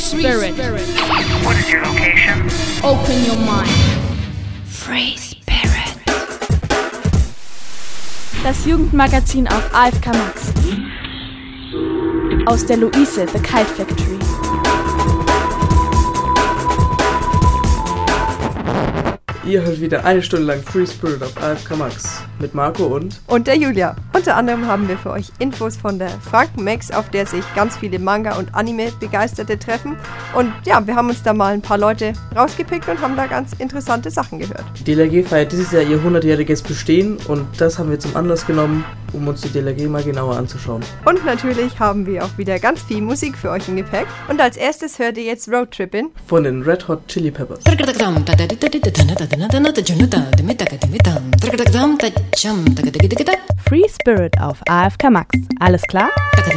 Spirit. What is your location? Open your mind. Free Spirit. Das Jugendmagazin auf AFK Max. Aus der Luise, The Kite Factory. Ihr hört wieder eine Stunde lang Free Spirit auf AFK Max mit Marco und der Julia. Unter anderem haben wir für euch Infos von der Franken-Max, auf der sich ganz viele Manga- und Anime-Begeisterte treffen. Und ja, wir haben uns da mal ein paar Leute rausgepickt und haben da ganz interessante Sachen gehört. Die DLRG feiert dieses Jahr ihr 100-jähriges Bestehen und das haben wir zum Anlass genommen, um uns die DLRG mal genauer anzuschauen. Und natürlich haben wir auch wieder ganz viel Musik für euch im Gepäck. Und als erstes hört ihr jetzt Roadtrippin' von den Red Hot Chili Peppers. Free Spirit auf AFK Max. Alles klar?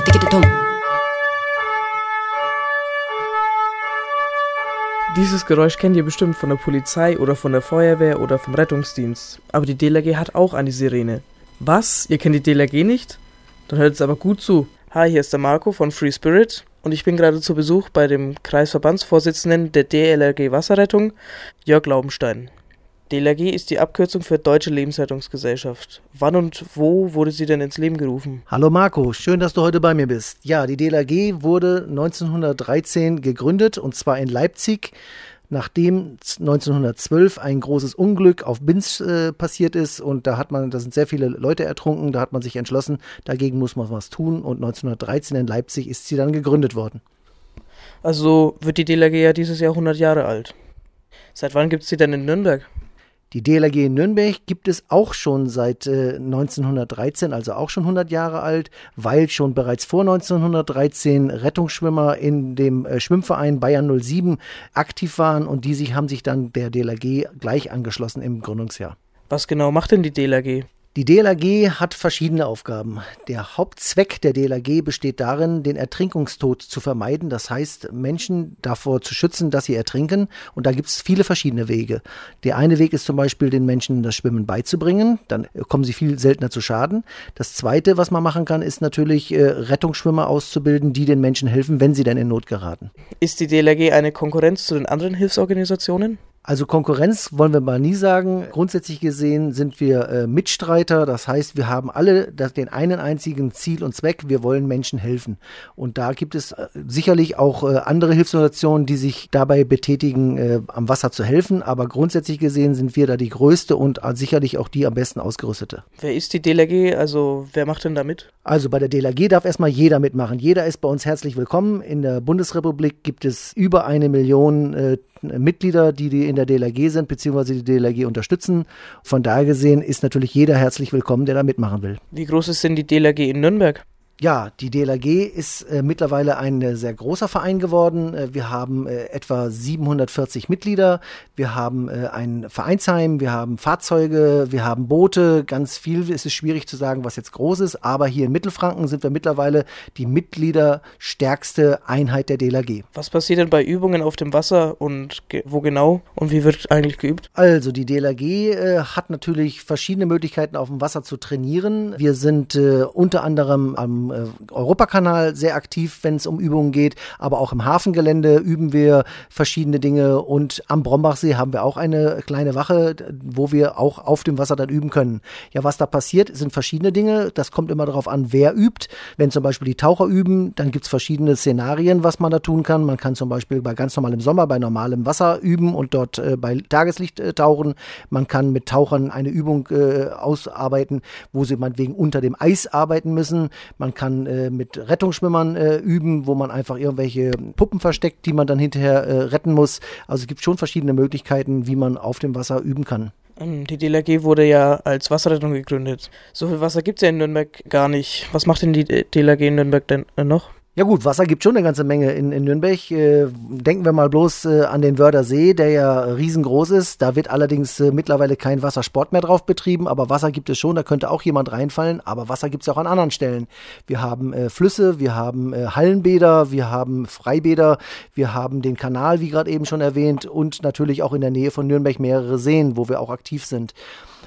Dieses Geräusch kennt ihr bestimmt von der Polizei oder von der Feuerwehr oder vom Rettungsdienst. Aber die DLRG hat auch eine Sirene. Was? Ihr kennt die DLRG nicht? Dann hört es aber gut zu. Hi, hier ist der Marco von Free Spirit und ich bin gerade zu Besuch bei dem Kreisverbandsvorsitzenden der DLRG Wasserrettung, Jörg Laubenstein. DLRG ist die Abkürzung für Deutsche Lebensrettungsgesellschaft. Wann und wo wurde sie denn ins Leben gerufen? Hallo Marco, schön, dass du heute bei mir bist. Ja, die DLRG wurde 1913 gegründet und zwar in Leipzig, nachdem 1912 ein großes Unglück auf Binz passiert ist und da sind sehr viele Leute ertrunken, da hat man sich entschlossen, dagegen muss man was tun und 1913 in Leipzig ist sie dann gegründet worden. Also wird die DLRG ja dieses Jahr 100 Jahre alt. Seit wann gibt es sie denn in Nürnberg? Die DLRG in Nürnberg gibt es auch schon seit 1913, also auch schon 100 Jahre alt, weil schon bereits vor 1913 Rettungsschwimmer in dem Schwimmverein Bayern 07 aktiv waren und haben sich dann der DLRG gleich angeschlossen im Gründungsjahr. Was genau macht denn die DLRG? Die DLRG hat verschiedene Aufgaben. Der Hauptzweck der DLRG besteht darin, den Ertrinkungstod zu vermeiden. Das heißt, Menschen davor zu schützen, dass sie ertrinken. Und da gibt es viele verschiedene Wege. Der eine Weg ist zum Beispiel, den Menschen das Schwimmen beizubringen. Dann kommen sie viel seltener zu Schaden. Das zweite, was man machen kann, ist natürlich, Rettungsschwimmer auszubilden, die den Menschen helfen, wenn sie dann in Not geraten. Ist die DLRG eine Konkurrenz zu den anderen Hilfsorganisationen? Also Konkurrenz wollen wir mal nie sagen. Grundsätzlich gesehen sind wir Mitstreiter. Das heißt, wir haben alle den einen einzigen Ziel und Zweck. Wir wollen Menschen helfen. Und da gibt es sicherlich auch andere Hilfsorganisationen, die sich dabei betätigen, am Wasser zu helfen. Aber grundsätzlich gesehen sind wir da die größte und sicherlich auch die am besten ausgerüstete. Wer ist die DLRG? Also wer macht denn da mit? Also bei der DLRG darf erstmal jeder mitmachen. Jeder ist bei uns herzlich willkommen. In der Bundesrepublik gibt es über 1 Million Mitglieder, die in der DLRG sind, beziehungsweise die DLRG unterstützen. Von daher gesehen ist natürlich jeder herzlich willkommen, der da mitmachen will. Wie groß ist denn die DLRG in Nürnberg? Ja, die DLRG ist mittlerweile ein sehr großer Verein geworden. Wir haben etwa 740 Mitglieder. Wir haben ein Vereinsheim, wir haben Fahrzeuge, wir haben Boote. Ganz viel. Es ist schwierig zu sagen, was jetzt groß ist. Aber hier in Mittelfranken sind wir mittlerweile die mitgliederstärkste Einheit der DLRG. Was passiert denn bei Übungen auf dem Wasser und wo genau? Und wie wird eigentlich geübt? Also die DLRG hat natürlich verschiedene Möglichkeiten, auf dem Wasser zu trainieren. Wir sind unter anderem am Europakanal sehr aktiv, wenn es um Übungen geht, aber auch im Hafengelände üben wir verschiedene Dinge und am Brombachsee haben wir auch eine kleine Wache, wo wir auch auf dem Wasser dann üben können. Ja, was da passiert, sind verschiedene Dinge. Das kommt immer darauf an, wer übt. Wenn zum Beispiel die Taucher üben, dann gibt es verschiedene Szenarien, was man da tun kann. Man kann zum Beispiel bei ganz normalem Sommer, bei normalem Wasser üben und dort bei Tageslicht tauchen. Man kann mit Tauchern eine Übung ausarbeiten, wo sie meinetwegen unter dem Eis arbeiten müssen. Man kann mit Rettungsschwimmern üben, wo man einfach irgendwelche Puppen versteckt, die man dann hinterher retten muss. Also es gibt schon verschiedene Möglichkeiten, wie man auf dem Wasser üben kann. Die DLRG wurde ja als Wasserrettung gegründet. So viel Wasser gibt es ja in Nürnberg gar nicht. Was macht denn die DLRG in Nürnberg denn noch? Ja gut, Wasser gibt schon eine ganze Menge in Nürnberg. Denken wir mal bloß an den Wörder See, der ja riesengroß ist. Da wird allerdings mittlerweile kein Wassersport mehr drauf betrieben, aber Wasser gibt es schon, da könnte auch jemand reinfallen. Aber Wasser gibt es auch an anderen Stellen. Wir haben Flüsse, wir haben Hallenbäder, wir haben Freibäder, wir haben den Kanal, wie gerade eben schon erwähnt, und natürlich auch in der Nähe von Nürnberg mehrere Seen, wo wir auch aktiv sind.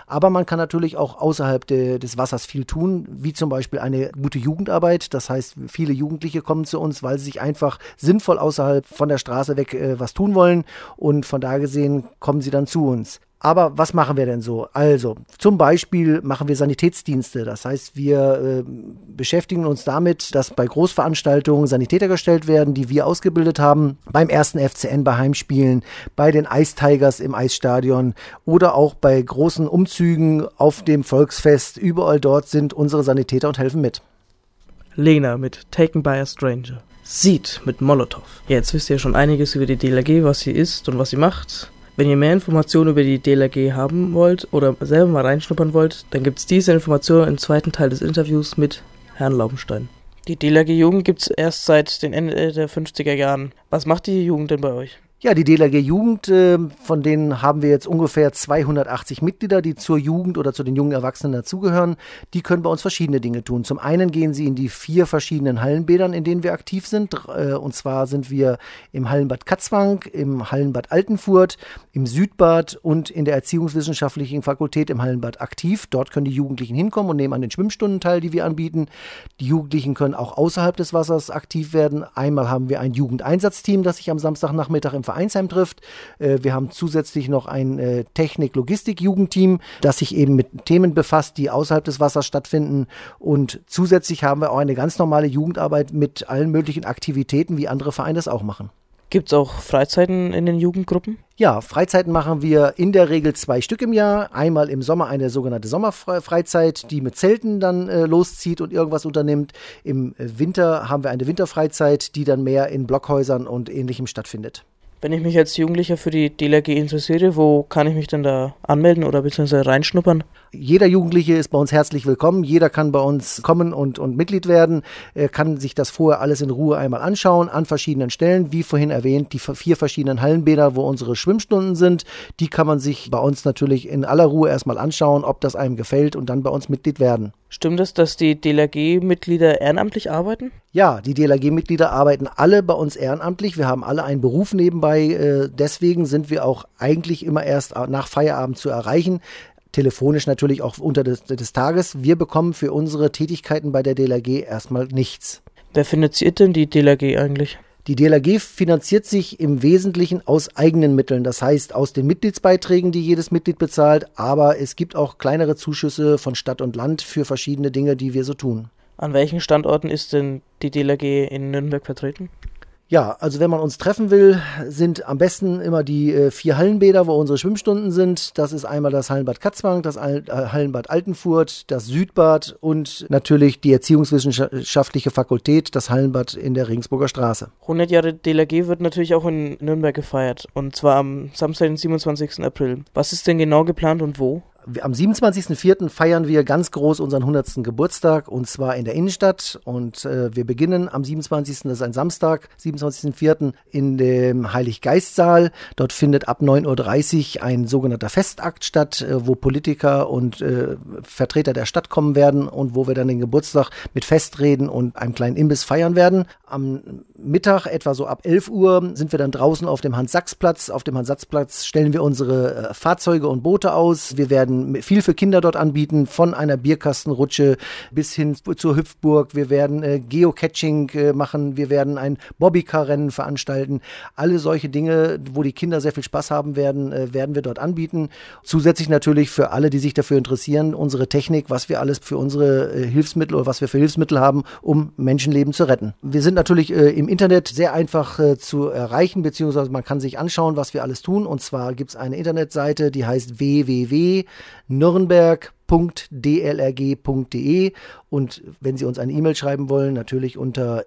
Aber man kann natürlich auch außerhalb des Wassers viel tun, wie zum Beispiel eine gute Jugendarbeit. Das heißt, viele Jugendliche kommen zu uns, weil sie sich einfach sinnvoll außerhalb von der Straße weg was tun wollen. Und von daher gesehen kommen sie dann zu uns. Aber was machen wir denn so? Also, zum Beispiel machen wir Sanitätsdienste. Das heißt, wir beschäftigen uns damit, dass bei Großveranstaltungen Sanitäter gestellt werden, die wir ausgebildet haben. Beim 1. FCN bei Heimspielen, bei den Ice Tigers im Eisstadion oder auch bei großen Umzügen auf dem Volksfest. Überall dort sind unsere Sanitäter und helfen mit. Lena mit Taken by a Stranger. Seed mit Molotow. Ja, jetzt wisst ihr schon einiges über die DLRG, was sie ist und was sie macht. Wenn ihr mehr Informationen über die DLRG haben wollt oder selber mal reinschnuppern wollt, dann gibt es diese Informationen im zweiten Teil des Interviews mit Herrn Laubenstein. Die DLRG Jugend gibt es erst seit den Ende der 50er Jahren. Was macht die Jugend denn bei euch? Ja, die DLRG Jugend, von denen haben wir jetzt ungefähr 280 Mitglieder, die zur Jugend oder zu den jungen Erwachsenen dazugehören. Die können bei uns verschiedene Dinge tun. Zum einen gehen sie in die 4 verschiedenen Hallenbädern, in denen wir aktiv sind. Und zwar sind wir im Hallenbad Katzwang, im Hallenbad Altenfurt, im Südbad und in der Erziehungswissenschaftlichen Fakultät im Hallenbad aktiv. Dort können die Jugendlichen hinkommen und nehmen an den Schwimmstunden teil, die wir anbieten. Die Jugendlichen können auch außerhalb des Wassers aktiv werden. Einmal haben wir ein Jugendeinsatzteam, das sich am Samstagnachmittag im Vereinsheim trifft. Wir haben zusätzlich noch ein Technik-Logistik-Jugendteam, das sich eben mit Themen befasst, die außerhalb des Wassers stattfinden. Und zusätzlich haben wir auch eine ganz normale Jugendarbeit mit allen möglichen Aktivitäten, wie andere Vereine das auch machen. Gibt es auch Freizeiten in den Jugendgruppen? Ja, Freizeiten machen wir in der Regel 2 Stück im Jahr. Einmal im Sommer eine sogenannte Sommerfreizeit, die mit Zelten dann loszieht und irgendwas unternimmt. Im Winter haben wir eine Winterfreizeit, die dann mehr in Blockhäusern und Ähnlichem stattfindet. Wenn ich mich als Jugendlicher für die DLRG interessiere, wo kann ich mich denn da anmelden oder beziehungsweise reinschnuppern? Jeder Jugendliche ist bei uns herzlich willkommen. Jeder kann bei uns kommen und Mitglied werden. Er kann sich das vorher alles in Ruhe einmal anschauen, an verschiedenen Stellen. Wie vorhin erwähnt, die 4 verschiedenen Hallenbäder, wo unsere Schwimmstunden sind, die kann man sich bei uns natürlich in aller Ruhe erstmal anschauen, ob das einem gefällt und dann bei uns Mitglied werden. Stimmt es, dass die DLRG-Mitglieder ehrenamtlich arbeiten? Ja, die DLRG-Mitglieder arbeiten alle bei uns ehrenamtlich. Wir haben alle einen Beruf nebenbei. Deswegen sind wir auch eigentlich immer erst nach Feierabend zu erreichen. Telefonisch natürlich auch unter des Tages. Wir bekommen für unsere Tätigkeiten bei der DLRG erstmal nichts. Wer finanziert denn die DLRG eigentlich? Die DLRG finanziert sich im Wesentlichen aus eigenen Mitteln, das heißt aus den Mitgliedsbeiträgen, die jedes Mitglied bezahlt, aber es gibt auch kleinere Zuschüsse von Stadt und Land für verschiedene Dinge, die wir so tun. An welchen Standorten ist denn die DLRG in Nürnberg vertreten? Ja, also wenn man uns treffen will, sind am besten immer die 4 Hallenbäder, wo unsere Schwimmstunden sind. Das ist einmal das Hallenbad Katzwang, das Hallenbad Altenfurt, das Südbad und natürlich die Erziehungswissenschaftliche Fakultät, das Hallenbad in der Regensburger Straße. 100 Jahre DLRG wird natürlich auch in Nürnberg gefeiert und zwar am Samstag, den 27. April. Was ist denn genau geplant und wo? Am 27.04. feiern wir ganz groß unseren 100. Geburtstag und zwar in der Innenstadt und wir beginnen am 27., das ist ein Samstag, 27.04. in dem Heiliggeistsaal. Dort findet ab 9.30 Uhr ein sogenannter Festakt statt, wo Politiker und Vertreter der Stadt kommen werden und wo wir dann den Geburtstag mit Festreden und einem kleinen Imbiss feiern werden. Am Mittag, etwa so ab 11 Uhr, sind wir dann draußen auf dem Hans-Sachs-Platz. Auf dem Hans-Sachs-Platz stellen wir unsere Fahrzeuge und Boote aus. Wir werden viel für Kinder dort anbieten, von einer Bierkastenrutsche bis hin zur Hüpfburg. Wir werden Geocaching machen, wir werden ein Bobbycar-Rennen veranstalten. Alle solche Dinge, wo die Kinder sehr viel Spaß haben werden, werden wir dort anbieten. Zusätzlich natürlich für alle, die sich dafür interessieren, unsere Technik, was wir alles für unsere Hilfsmittel oder was wir für Hilfsmittel haben, um Menschenleben zu retten. Wir sind natürlich im Internet sehr einfach zu erreichen, beziehungsweise man kann sich anschauen, was wir alles tun. Und zwar gibt es eine Internetseite, die heißt www.nürnberg.dlrg.de und wenn Sie uns eine E-Mail schreiben wollen, natürlich unter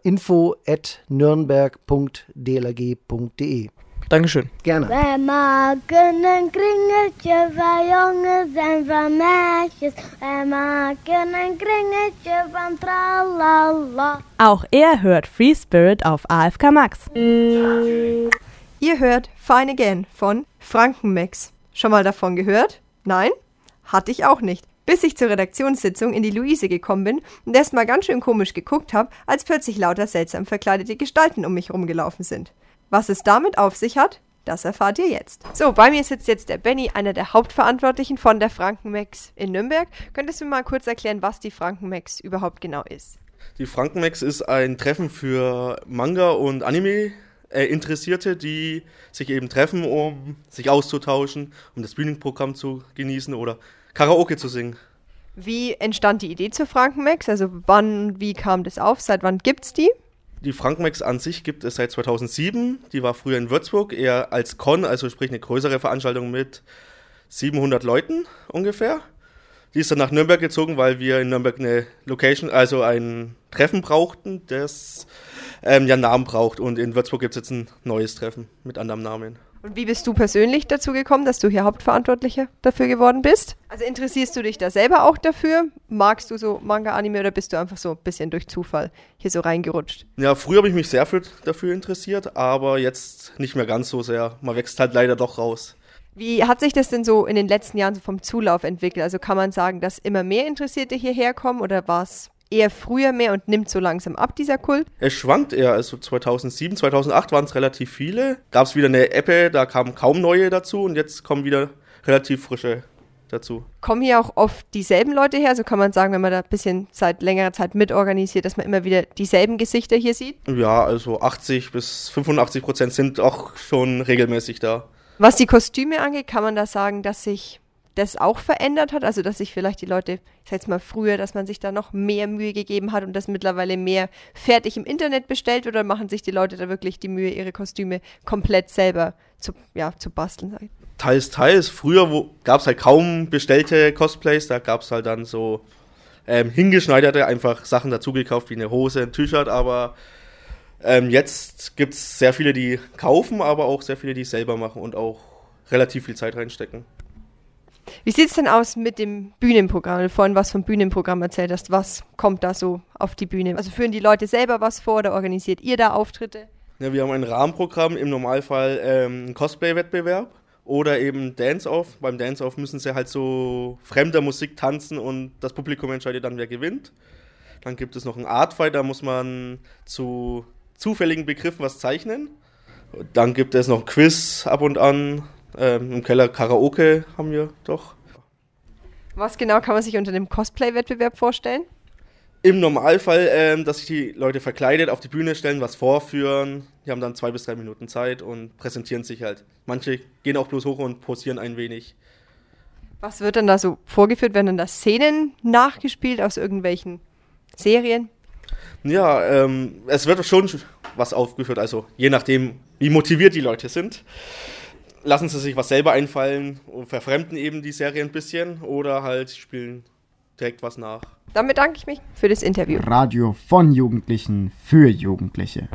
info@nürnberg.dlrg.de. Dankeschön. Gerne. Wij maken een kringetje van jongens en van meisjes. Wij maken een kringetje van tralala. Auch er hört Free Spirit auf AFK Max. Ihr hört Fine Again von Frankenmax. Schon mal davon gehört? Nein? Hatte ich auch nicht. Bis ich zur Redaktionssitzung in die Luise gekommen bin und erst mal ganz schön komisch geguckt habe, als plötzlich lauter seltsam verkleidete Gestalten um mich rumgelaufen sind. Was es damit auf sich hat, Das erfahrt ihr jetzt. So, bei mir sitzt jetzt der Benny, einer der Hauptverantwortlichen von der Frankenmex in Nürnberg. Könntest du mir mal kurz erklären, was die Frankenmex überhaupt genau ist? Die Frankenmex ist ein Treffen für Manga- und Anime-Interessierte, die sich eben treffen, um sich auszutauschen, um das Bühnenprogramm zu genießen oder Karaoke zu singen. Wie entstand die Idee zur Frankenmex? Also wie kam das auf? Seit wann gibt's die? Die Frankenmex an sich gibt es seit 2007. Die war früher in Würzburg, eher als Con, also sprich eine größere Veranstaltung mit 700 Leuten ungefähr. Die ist dann nach Nürnberg gezogen, weil wir in Nürnberg eine Location, also ein Treffen brauchten, das einen Namen braucht. Und in Würzburg gibt es jetzt ein neues Treffen mit anderem Namen. Und wie bist du persönlich dazu gekommen, dass du hier Hauptverantwortlicher dafür geworden bist? Also interessierst du dich da selber auch dafür? Magst du so Manga, Anime oder bist du einfach so ein bisschen durch Zufall hier so reingerutscht? Ja, früher habe ich mich sehr dafür interessiert, aber jetzt nicht mehr ganz so sehr. Man wächst halt leider doch raus. Wie hat sich das denn so in den letzten Jahren so vom Zulauf entwickelt? Also kann man sagen, dass immer mehr Interessierte hierher kommen oder war es eher früher mehr und nimmt so langsam ab, dieser Kult? Es schwankt eher, also 2007, 2008 waren es relativ viele. Gab es wieder eine Ebbe, da kamen kaum neue dazu und jetzt kommen wieder relativ frische dazu. Kommen hier auch oft dieselben Leute her? Also kann man sagen, wenn man da ein bisschen seit längerer Zeit mitorganisiert, dass man immer wieder dieselben Gesichter hier sieht? Ja, also 80-85% sind auch schon regelmäßig da. Was die Kostüme angeht, kann man da sagen, dass sich das auch verändert hat? Also dass sich vielleicht die Leute, ich sag jetzt mal früher, dass man sich da noch mehr Mühe gegeben hat und das mittlerweile mehr fertig im Internet bestellt oder machen sich die Leute da wirklich die Mühe, ihre Kostüme komplett selber zu basteln? Teils. Früher gab es halt kaum bestellte Cosplays, da gab es halt dann so hingeschneiderte, einfach Sachen dazugekauft wie eine Hose, ein T-Shirt, aber jetzt gibt es sehr viele, die kaufen, aber auch sehr viele, die es selber machen und auch relativ viel Zeit reinstecken. Wie sieht es denn aus mit dem Bühnenprogramm? Du vorhin was vom Bühnenprogramm erzählt hast. Was kommt da so auf die Bühne? Also führen die Leute selber was vor oder organisiert ihr da Auftritte? Ja, wir haben ein Rahmenprogramm, im Normalfall einen Cosplay-Wettbewerb oder eben Dance-Off. Beim Dance-Off müssen sie halt so fremder Musik tanzen und das Publikum entscheidet dann, wer gewinnt. Dann gibt es noch einen Artfight, da muss man zu zufälligen Begriffen was zeichnen. Dann gibt es noch ein Quiz ab und an. Im Keller Karaoke haben wir doch. Was genau kann man sich unter dem Cosplay-Wettbewerb vorstellen? Im Normalfall, dass sich die Leute verkleidet auf die Bühne stellen, was vorführen. Die haben dann 2 bis 3 Minuten Zeit und präsentieren sich halt. Manche gehen auch bloß hoch und posieren ein wenig. Was wird dann da so vorgeführt? Werden dann da Szenen nachgespielt aus irgendwelchen Serien? Ja, es wird schon was aufgeführt, also je nachdem, wie motiviert die Leute sind. Lassen sie sich was selber einfallen und verfremden eben die Serie ein bisschen oder halt spielen direkt was nach. Dann bedanke ich mich für das Interview. Radio von Jugendlichen für Jugendliche.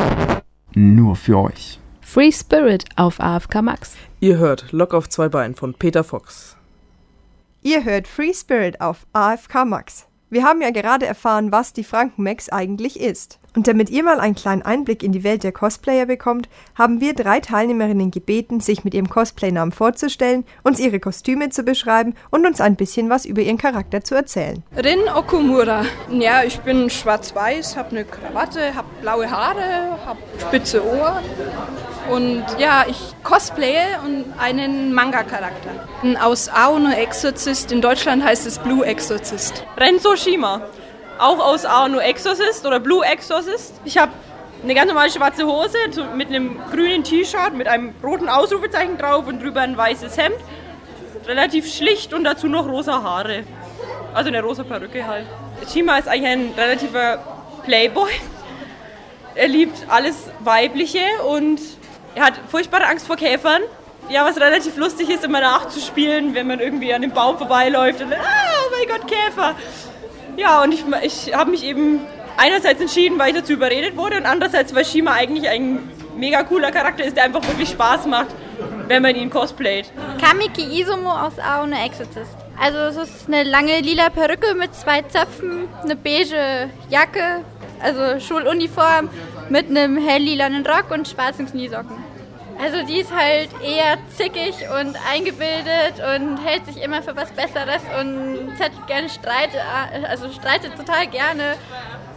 Nur für euch. Free Spirit auf AFK Max. Ihr hört Lok auf 2 Beinen von Peter Fox. Ihr hört Free Spirit auf AFK Max. Wir haben ja gerade erfahren, was die Frankenmex eigentlich ist. Und damit ihr mal einen kleinen Einblick in die Welt der Cosplayer bekommt, haben wir 3 Teilnehmerinnen gebeten, sich mit ihrem Cosplay-Namen vorzustellen, uns ihre Kostüme zu beschreiben und uns ein bisschen was über ihren Charakter zu erzählen. Rin Okumura. Ja, ich bin schwarz-weiß, habe eine Krawatte, habe blaue Haare, habe spitze Ohren. Und ja, ich cosplaye und einen Manga-Charakter. Aus Ao no Exorcist, in Deutschland heißt es Blue Exorcist. Renzo Shima, auch aus Ao no Exorcist oder Blue Exorcist. Ich habe eine ganz normale schwarze Hose mit einem grünen T-Shirt mit einem roten Ausrufezeichen drauf und drüber ein weißes Hemd. Relativ schlicht und dazu noch rosa Haare. Also eine rosa Perücke halt. Shima ist eigentlich ein relativer Playboy. Er liebt alles Weibliche und er hat furchtbare Angst vor Käfern. Ja, was relativ lustig ist, immer nachzuspielen, wenn man irgendwie an dem Baum vorbeiläuft und oh mein Gott, Käfer. Ja, und ich habe mich eben einerseits entschieden, weil ich dazu überredet wurde und andererseits, weil Shima eigentlich ein mega cooler Charakter ist, der einfach wirklich Spaß macht, wenn man ihn cosplayt. Kamiki Izumo aus Ao no Exorcist. Also es ist eine lange lila Perücke mit 2 Zöpfen, eine beige Jacke, also Schuluniform mit einem helllilanen Rock und schwarzen Kniesocken. Also die ist halt eher zickig und eingebildet und hält sich immer für was Besseres und zettelt gerne streitet total gerne.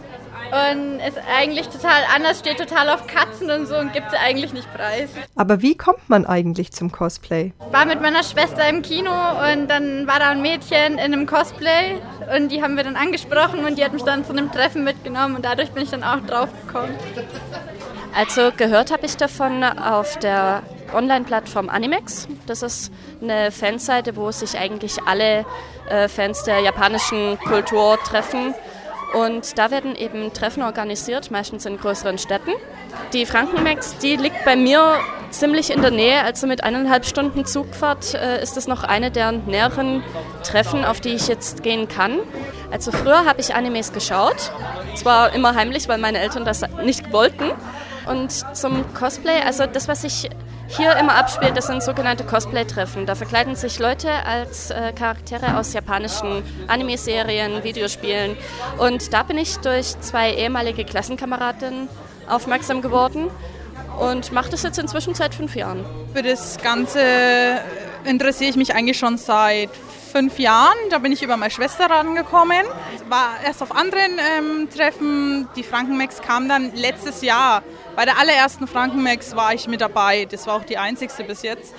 und ist eigentlich total anders, steht total auf Katzen und so und gibt sie eigentlich nicht preis. Aber wie kommt man eigentlich zum Cosplay? War mit meiner Schwester im Kino und dann war da ein Mädchen in einem Cosplay und die haben wir dann angesprochen und die hat mich dann zu einem Treffen mitgenommen und dadurch bin ich dann auch drauf gekommen. Also gehört habe ich davon auf der Online-Plattform Animex. Das ist eine Fanseite, wo sich eigentlich alle Fans der japanischen Kultur treffen. Und da werden eben Treffen organisiert, meistens in größeren Städten. Die Frankenmex, die liegt bei mir ziemlich in der Nähe, also mit 1,5 Stunden Zugfahrt ist es noch eine der näheren Treffen, auf die ich jetzt gehen kann. Also früher habe ich Animes geschaut, zwar immer heimlich, weil meine Eltern das nicht wollten. Und zum Cosplay, also das, was sich hier immer abspielt, das sind sogenannte Cosplay-Treffen. Da verkleiden sich Leute als Charaktere aus japanischen Anime-Serien, Videospielen. Und da bin ich durch 2 ehemalige Klassenkameradinnen aufmerksam geworden und mache das jetzt inzwischen seit 5 Jahren. Für das Ganze interessiere ich mich eigentlich schon seit 5 Jahren. Da bin ich über meine Schwester rangekommen. War erst auf anderen Treffen. Die Frankenmex kam dann letztes Jahr. Bei der allerersten Frankenmex war ich mit dabei. Das war auch die einzigste bis jetzt.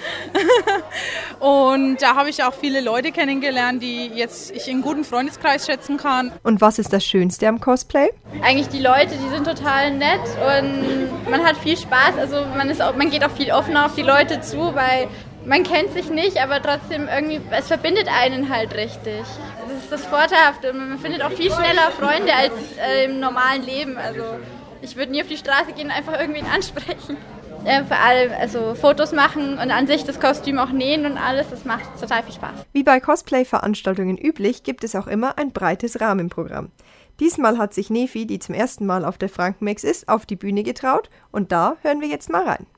Und da habe ich auch viele Leute kennengelernt, die jetzt ich in guten Freundeskreis schätzen kann. Und was ist das Schönste am Cosplay? Eigentlich die Leute, die sind total nett und man hat viel Spaß. Also man geht auch viel offener auf die Leute zu, weil man kennt sich nicht, aber trotzdem irgendwie, es verbindet einen halt richtig. Das ist das Vorteilhafte. Man findet auch viel schneller Freunde als im normalen Leben. Also ich würde nie auf die Straße gehen und einfach irgendwen ansprechen. Vor allem also Fotos machen und an sich das Kostüm auch nähen und alles, das macht total viel Spaß. Wie bei Cosplay-Veranstaltungen üblich, gibt es auch immer ein breites Rahmenprogramm. Diesmal hat sich Nefi, die zum ersten Mal auf der Frankenmex ist, auf die Bühne getraut und da hören wir jetzt mal rein.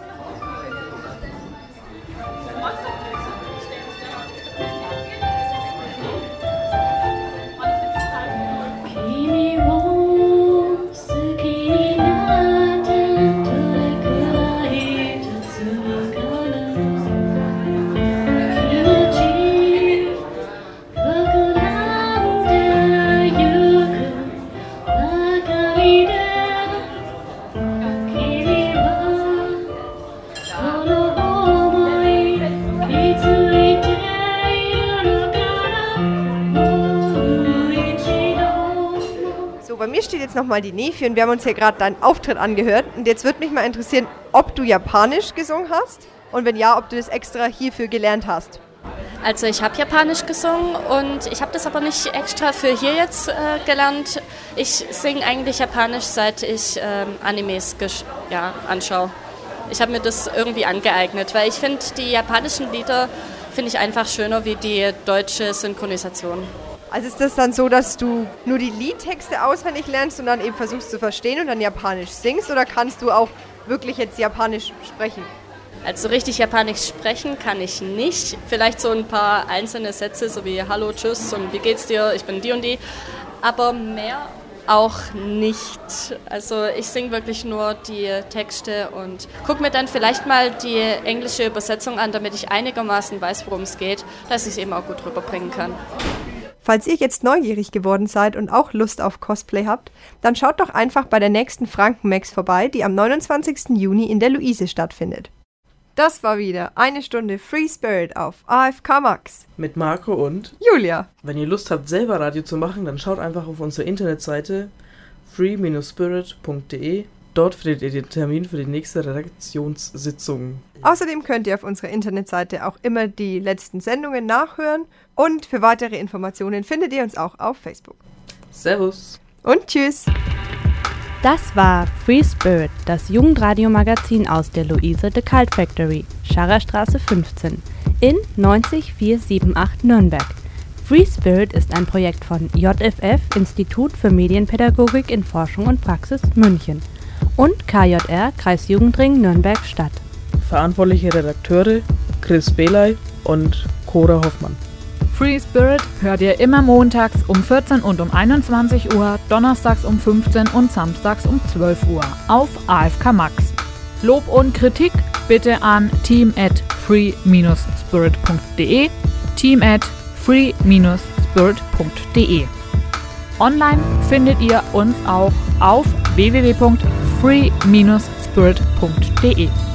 Bei mir steht jetzt nochmal die Nefi und wir haben uns hier gerade deinen Auftritt angehört. Und jetzt würde mich mal interessieren, ob du Japanisch gesungen hast und wenn ja, ob du das extra hierfür gelernt hast. Also ich habe Japanisch gesungen und ich habe das aber nicht extra für hier jetzt gelernt. Ich singe eigentlich Japanisch, seit ich Animes anschaue. Ich habe mir das irgendwie angeeignet, weil ich finde, die japanischen Lieder finde ich einfach schöner wie die deutsche Synchronisation. Also ist das dann so, dass du nur die Liedtexte auswendig lernst und dann eben versuchst zu verstehen und dann Japanisch singst oder kannst du auch wirklich jetzt Japanisch sprechen? Also richtig Japanisch sprechen kann ich nicht. Vielleicht so ein paar einzelne Sätze, so wie Hallo, Tschüss und wie geht's dir, ich bin die und die. Aber mehr auch nicht. Also ich singe wirklich nur die Texte und gucke mir dann vielleicht mal die englische Übersetzung an, damit ich einigermaßen weiß, worum es geht, dass ich es eben auch gut rüberbringen kann. Falls ihr jetzt neugierig geworden seid und auch Lust auf Cosplay habt, dann schaut doch einfach bei der nächsten Frankenmex vorbei, die am 29. Juni in der Luise stattfindet. Das war wieder eine Stunde Free Spirit auf AFK Max. Mit Marco und Julia. Wenn ihr Lust habt, selber Radio zu machen, dann schaut einfach auf unsere Internetseite free-spirit.de. Dort findet ihr den Termin für die nächste Redaktionssitzung. Außerdem könnt ihr auf unserer Internetseite auch immer die letzten Sendungen nachhören und für weitere Informationen findet ihr uns auch auf Facebook. Servus und tschüss. Das war Free Spirit, das Jugendradiomagazin aus der Luise The Cult Factory, Scharrerstraße 15 in 90478 Nürnberg. Free Spirit ist ein Projekt von JFF, Institut für Medienpädagogik in Forschung und Praxis München, und KJR, Kreisjugendring Nürnberg-Stadt. Verantwortliche Redakteure Chris Beley und Cora Hoffmann. Free Spirit hört ihr immer montags um 14 und um 21 Uhr, donnerstags um 15 und samstags um 12 Uhr auf AFK Max. Lob und Kritik bitte an team@free-spirit.de, team@free-spirit.de. Online findet ihr uns auch auf www.free-spirit.de.